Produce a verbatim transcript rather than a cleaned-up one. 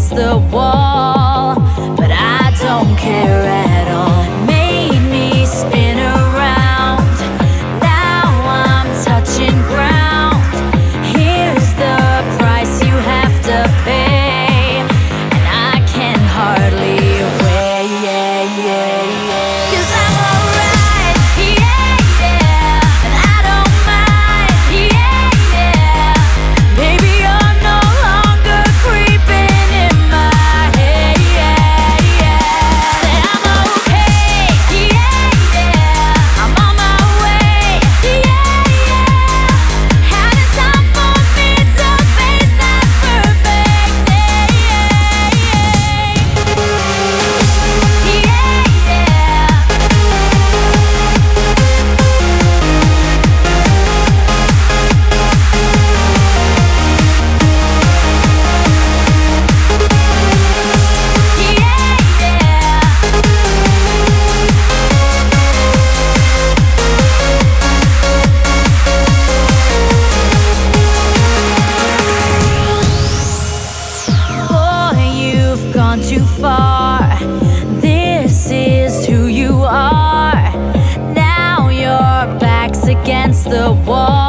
against the wall, but I don't care at all. Made me spin around, now I'm touching ground. Here's the price you have to pay, and I can hardly wait, yeah, yeah, yeah. 'Cause I'm alright, yeah, yeah, and I don't mind, yeah, yeah. Baby, you're no longer creeping in my head, yeah, yeah. Say I'm okay, yeah, yeah. I'm on my way, yeah, yeah. Had it's time for me to face that perfect day, yeah, yeah. Yeah, yeah. Boy, you've gone too far. This is who you are. Now your back's against the wall.